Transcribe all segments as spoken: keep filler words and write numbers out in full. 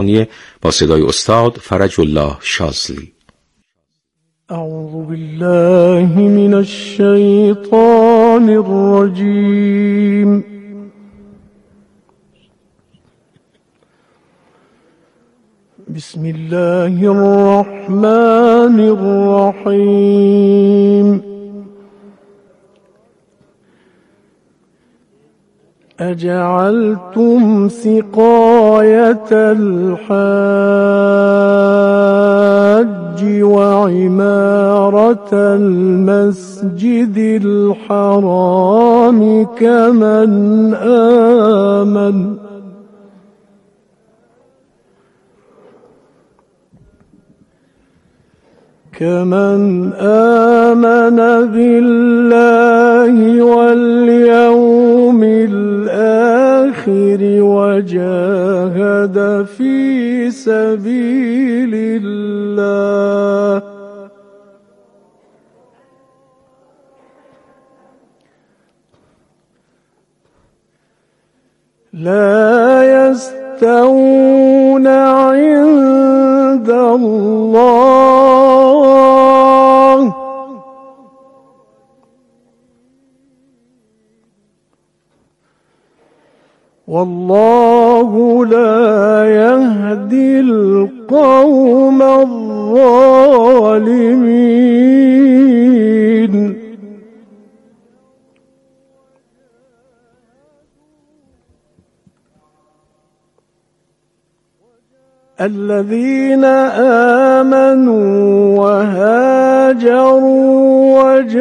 با صدای استاد فرج الله شاذلی. اعوذ بالله من الشیطان الرجیم. بسم الله الرحمن الرحیم. أجعلتم سقاية الحاج وعمارة المسجد الحرام كمن آمن كمن آمن بالله واليوم الآخر وجاهد في سبيل الله لا يستوون عند الله والله لا يهدي القوم الظالمين. الذين آمنوا وهاجروا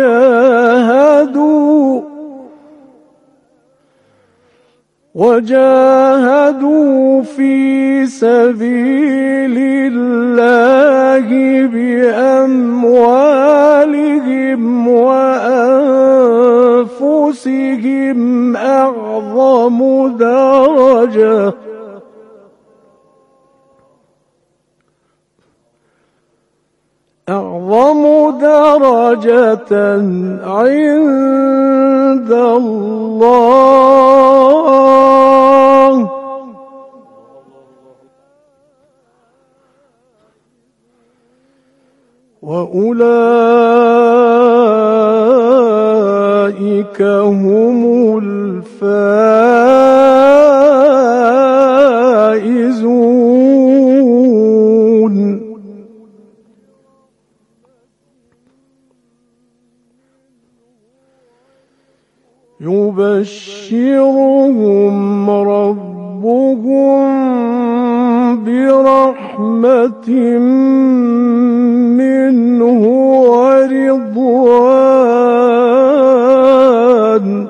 وجاهدوا وجاهدوا في سبيل الله بأموالهم وأنفسهم أعظم درجة أعظم درجة عند الله وأولئك هم الفائزون. يبشرهم ربهم برحمة منه ورضوان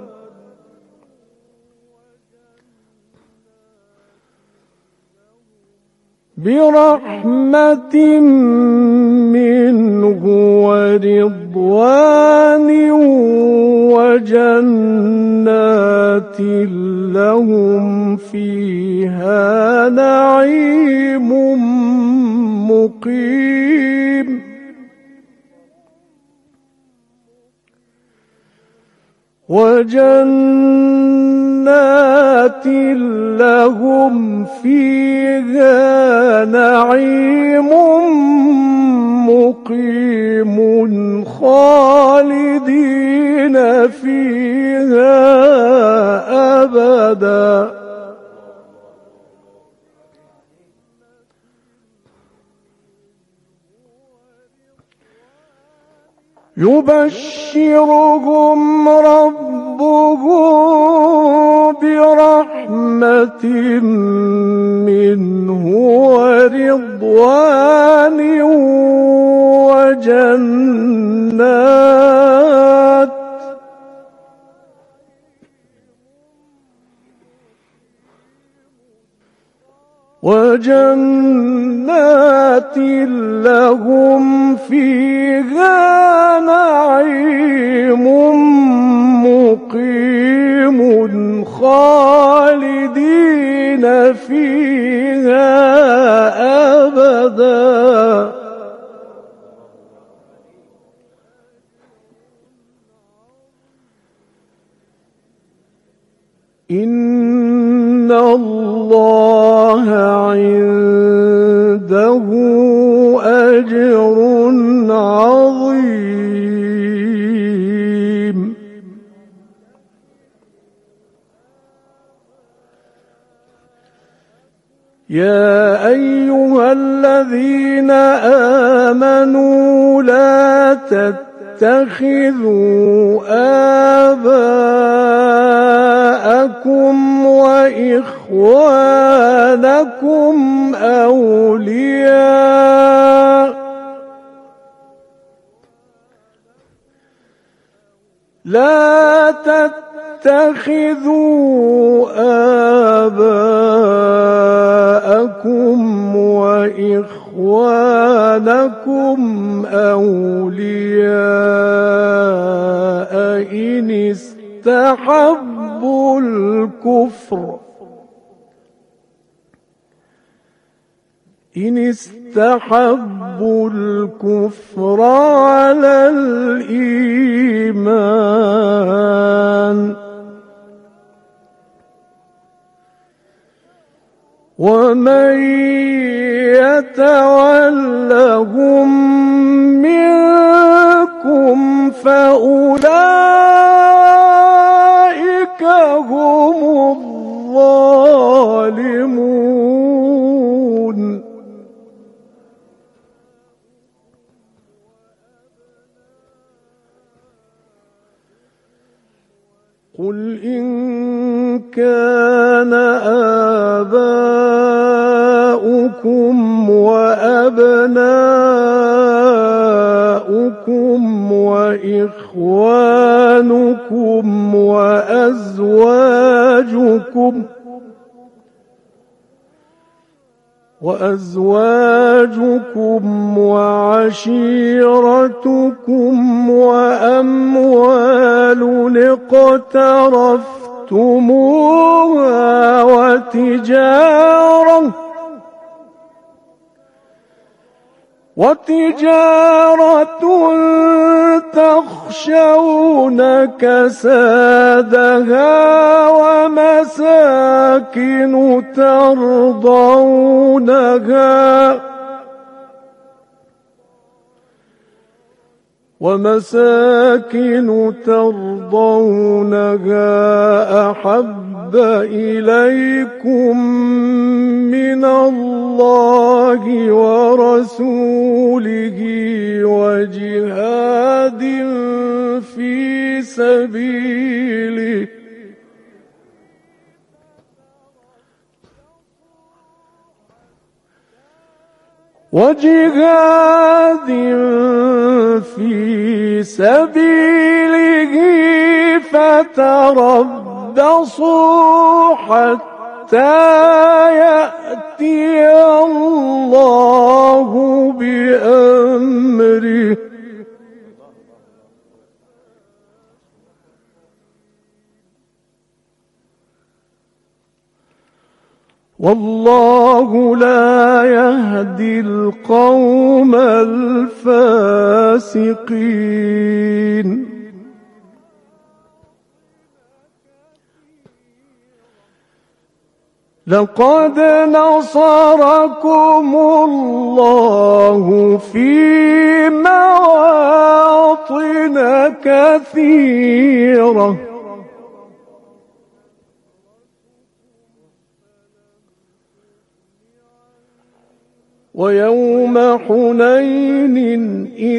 برحمة منه ورضوان وجنات لهم فيها نعيم مقيم وجنات لهم فيها نعيم مقيم خالدين فيها أبدا يبشرهم ربهم برحمة منه ورضوان وجنات وجنات لهم فيها نعيم مقيم خالدين فيها أبدا إن الله عند عنده أجر عظيم. يا أيها الذين آمنوا لا تتخذوا آباءكم وإخوانكم أولياء لا تتخذوا آباءكم وإخوانكم أولياء إن استحبوا الكفر إن استحبوا الكفر على الإيمان ومن يتولهم منكم فأولئك هم الظالمون. قل إن كان آباؤكم وأبناؤكم وإخوانكم وأزواجكم وأزواجكم وعشيرتكم وأموال اقترفتموها وتجارة وتجارة تخشون كسادها ومساكن ترضونها ومساكن ترضونها أحب إليكم من الله ورسوله وجهاد في سبيله وجهاد في سبيله فتربصوا حتى يأتي الله بأمره والله لا يهدي القوم الفاسقين. لقد نصركم الله في مواطن كثيرة ويوم حنين إذ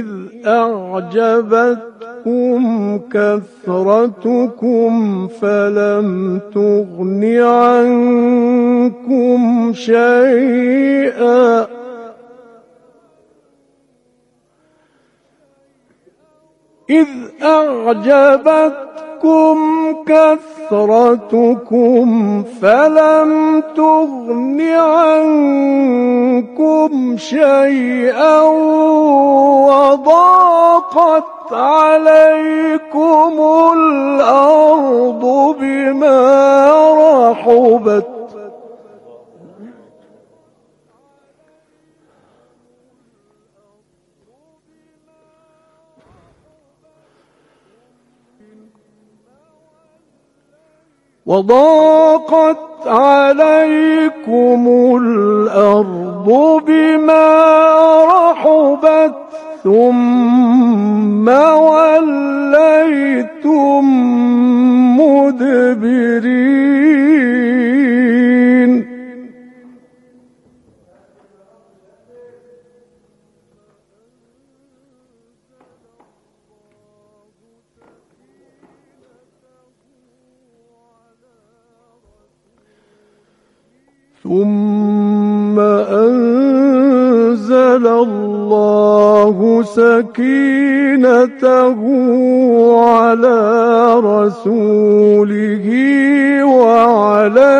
أعجبتكم كثرتكم فلم تغن عنكم شيئا إذ أعجبتكم كثرتكم فلم تغن عنكم شيئا وضاقت عليكم الأرض بما رحبت وضاقت عليكم الأرض بما رحبت ثم وليتم مدبرين ثم أنزل الله سكينته على رسوله وعلى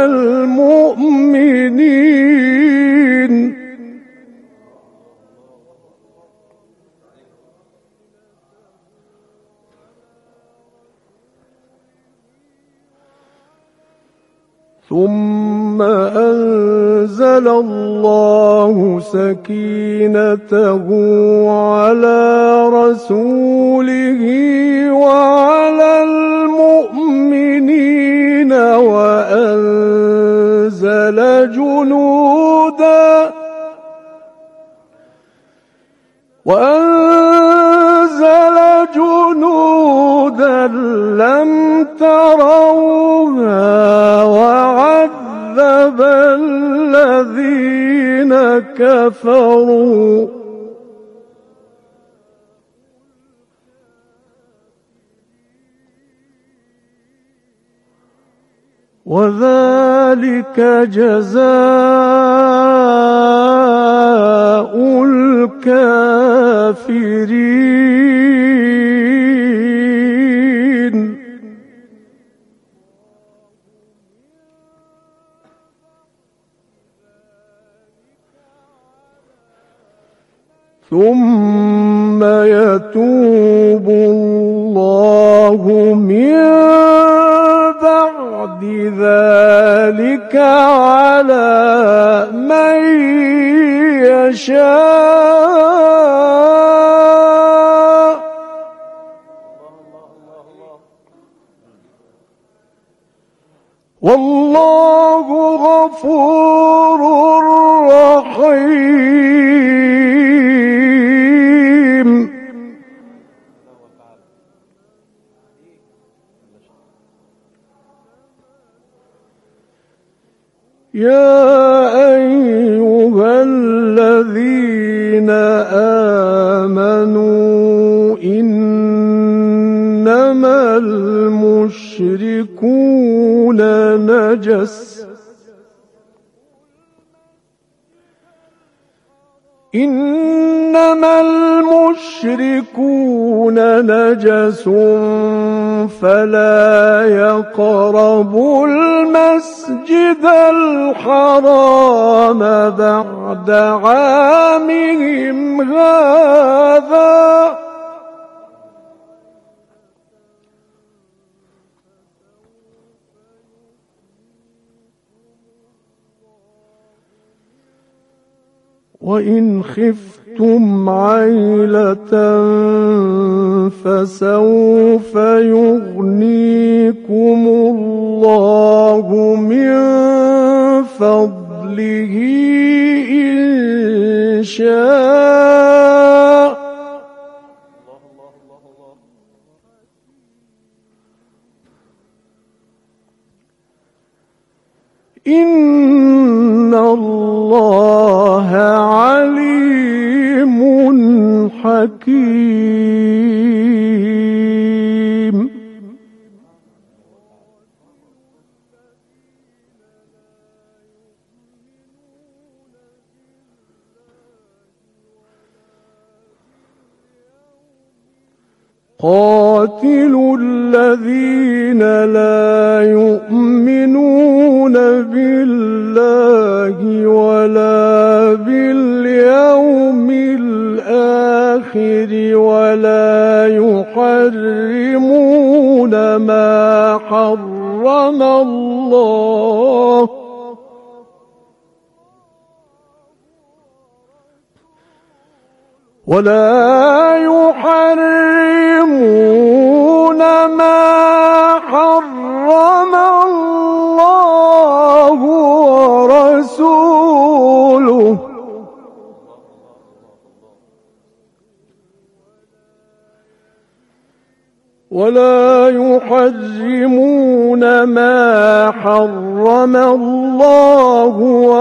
المؤمنين ثم أنزل الله سكينته على رسوله وعلى المؤمنين وأنزل جنودا وأنزل جنودا لم تروها وعذب الذين كفروا وذلك جزاء الكافرين ثم يتوب الله من بعد ذلك على من يشاء والله غفور رحيم يا أيها الذين آمنوا إنما المشركون نجس إنما المشركون نجس فلا يقربوا المسجد الحرام بعد عامهم هذا وإن خفتم عيلة فسوف يغنيكم الله من فضله إن شاء إن الله عليم حكيم قاتلوا الذين لا يؤمنون بالله ولا باليوم الآخر ولا يحرمون ما حرم الله ولا يحرمون ما حرم الله ولا يحرمون ما حرم الله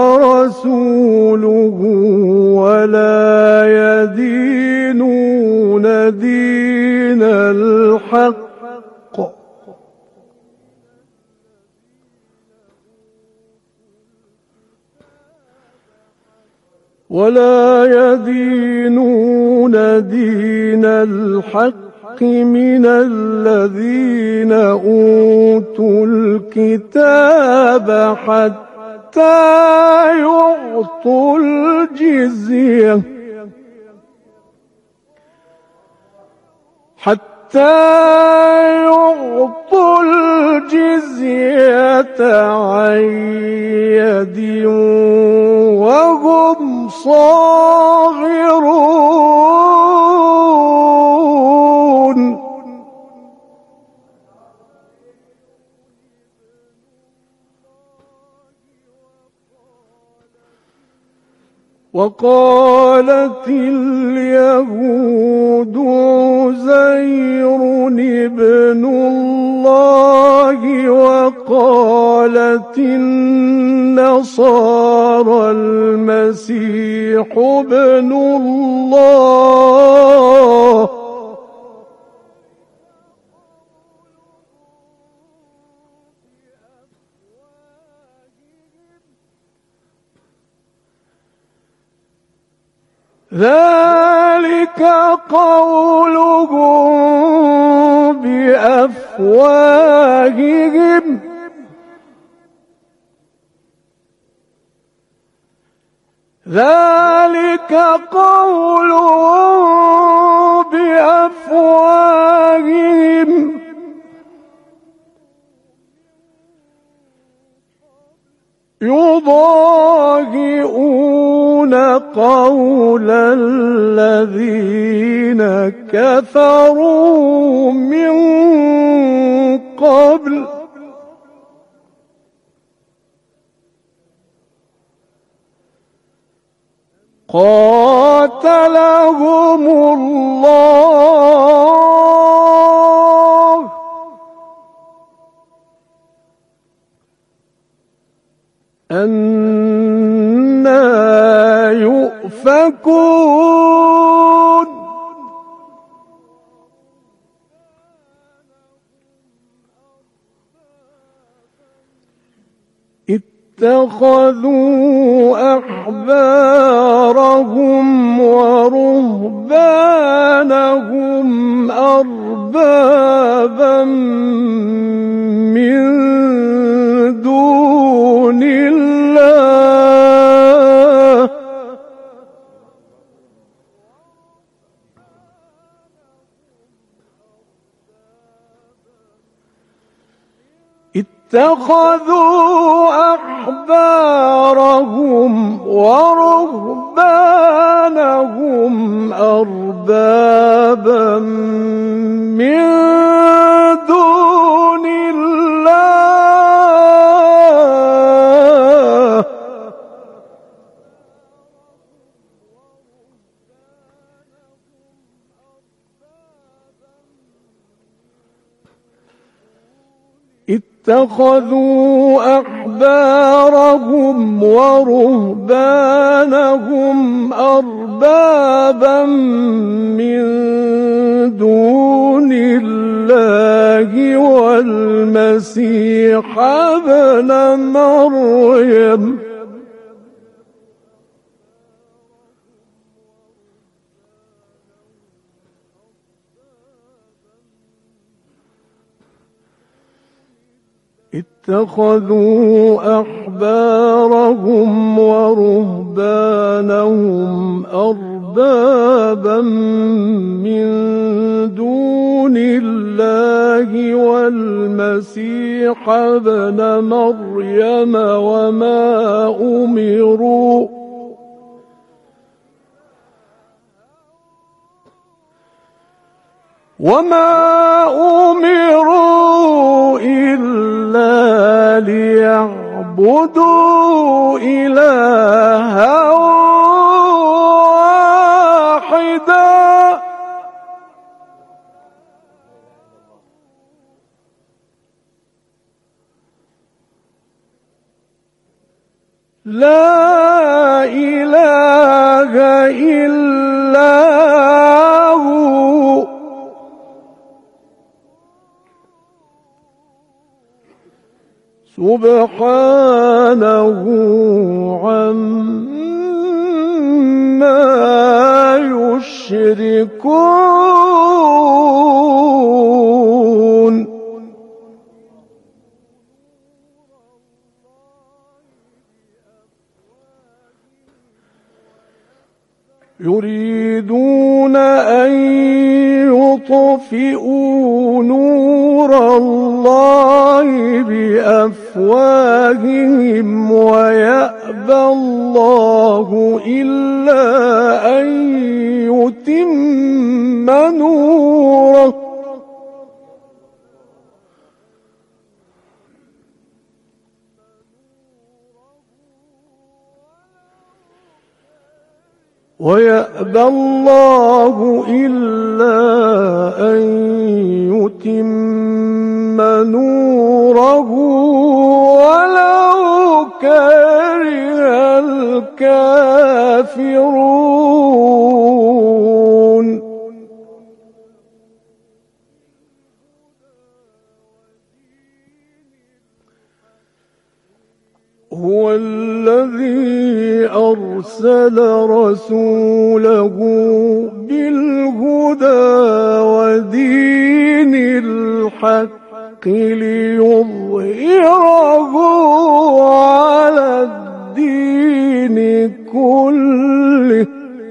ورسوله ولا يدينون دين الحق ولا يدينون دين الحق من الذين أوتوا الكتاب حتى يعطوا الجزية حتى يعطوا الجزية عن يد وهم صاغرون. وقالت اليهود عزير ابن الله وقالت النصارى المسيح ابن الله ذلك قولهم بأفواههم ذلك قولهم بأفواههم يضاهئون قول الذين كفروا من قبل قاتلهم الله أنى يؤفكون اتخذوا أحبارهم ورهبانهم أربابا من دون الله اتخذوا أحبارهم ورهبانهم أربابا من دون الله اتخذوا أحبارهم ورهبانهم أربابا من دون الله والمسيح ابن مريم اتخذوا أحبارهم ورهبانهم أربابا من دون الله والمسيح ابن مريم وما أمروا وما أمروا إلا ليعبدوا إلها واحدا لا إله إلا هو سبحانه عما يشركون يريدون أن يطفئوا نور الله بأفواههم ويأبى الله إلا أن يتم نوره ويأبى الله إلا أن يتم نوره ولو كره الكافرون هو الذي أرسل رسوله بالهدى ودين الحق ليظهره على الدين كله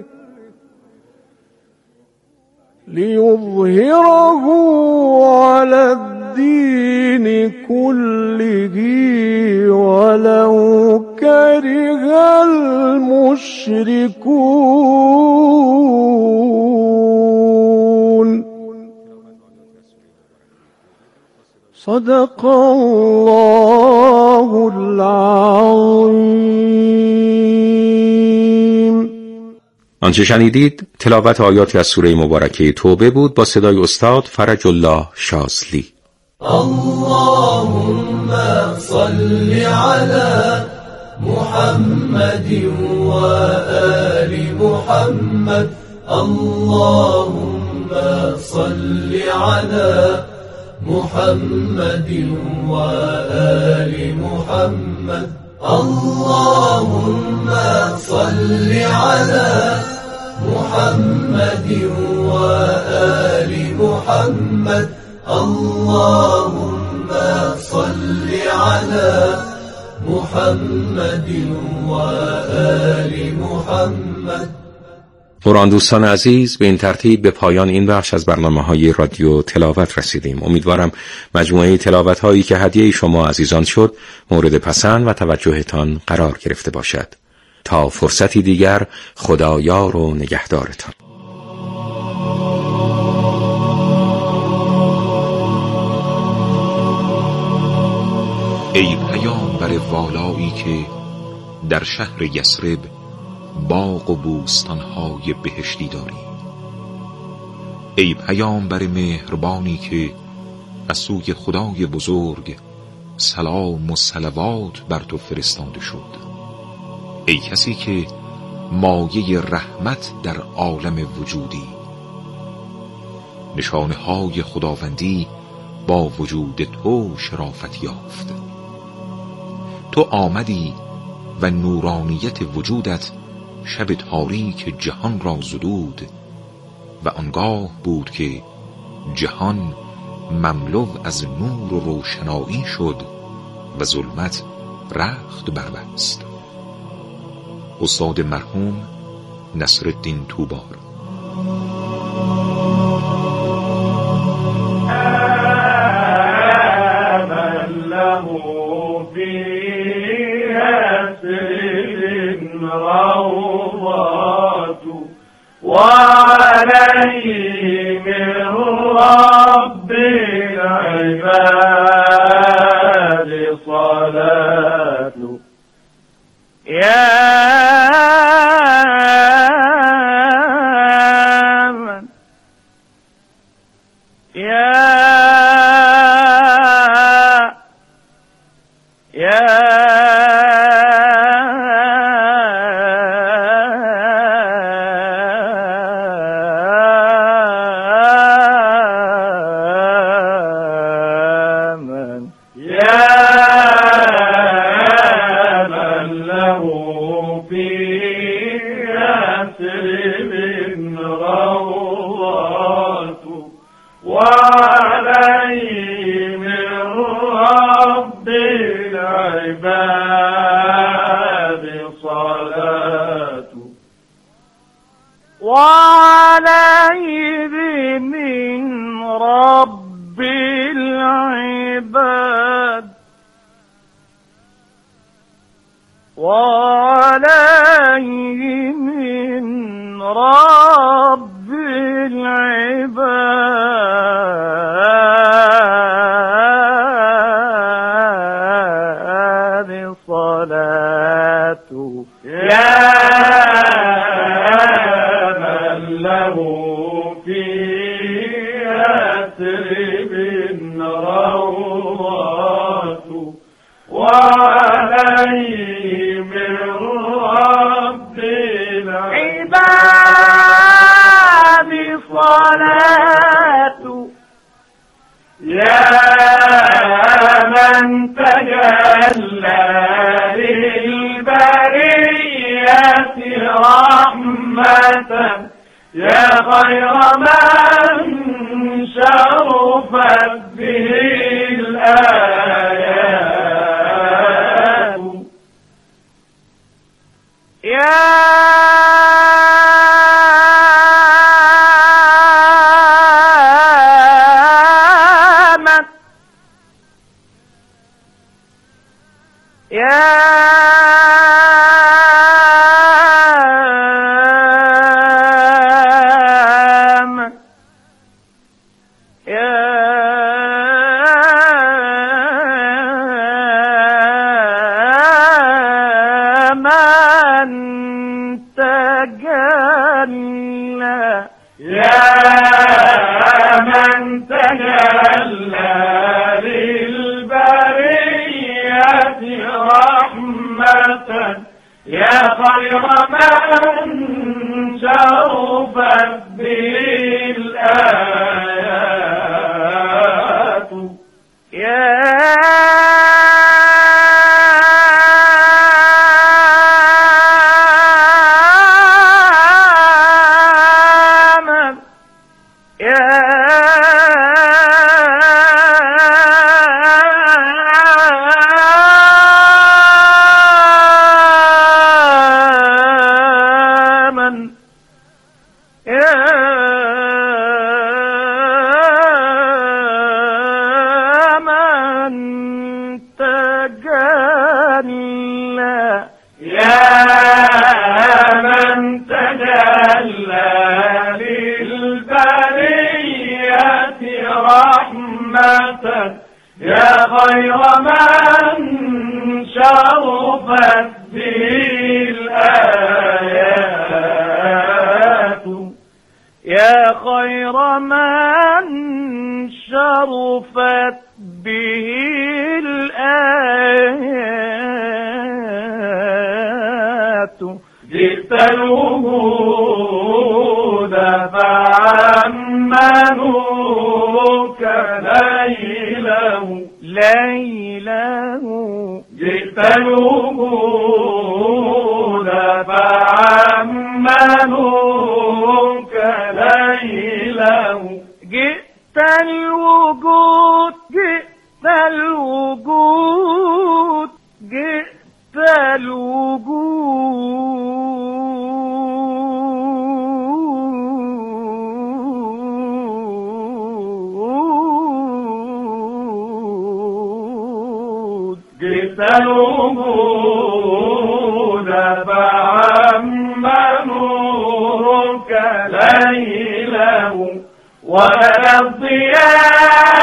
ليظهره على الدين كله ولو كره المشركون. صدق الله العظيم. آنچه شنیدید تلاوت آیاتی از سوره مبارکه توبه بود با صدای استاد فرج الله شاذلی. اللهم صل على محمد وآل محمد. اللهم صل على محمد وآل محمد. اللهم صل على محمد وآل محمد. اللهم صل على محمد وآل محمد. قرآن دوستان عزیز، به این ترتیب به پایان این بخش از برنامه‌های رادیو تلاوت رسیدیم. امیدوارم مجموعه تلاوت‌هایی که هدیه شما عزیزان شد مورد پسند و توجهتان قرار گرفته باشد. تا فرصتی دیگر، خدایار و نگهدارتان. ای پیامبر والایی که در شهر یثرب باغ و بوستان‌های بهشتی داری، ای پیامبر مهربانی که از سوی خدای بزرگ سلام و صلوات بر تو فرستاده شد، ای کسی که مایه رحمت در عالم وجودی، نشانه های خداوندی با وجود تو شرافت یافت. تو آمدی و نورانیت وجودت شب تاریک جهان را زدود و آنگاه بود که جهان مملو از نور و روشنایی شد و ظلمت رخت بربست. استاد مرحوم نصرالدین طوبار. وعليه من رب العباد صلاة. يا من يا يا يثرب روضات وعليه من رب العباد صلاة وعليه من رب العباد وعليه من رب العباد صلاة يا من له في يثرب روضات وعليه من رب العباد صلاة يا من تجلى للبرية رحمة يا خير من شرفت به الآيات يا من يا من يا من تجلى يا من تجلى للبرية رحمة يا خير من شرفت به الآيات يا من يا من يا من تجلى يا من تجلى للبرية رحمة يا خير من شرفت به الآيات يا خير من شرفت به الآيات جئت الوجود فعمنوك ليله ليله جئت الوجود فعمنوك ليله جئت الوجود جئت الوجود جئت الوجود جئت الوجود فعمنوك ليله ولا الضياء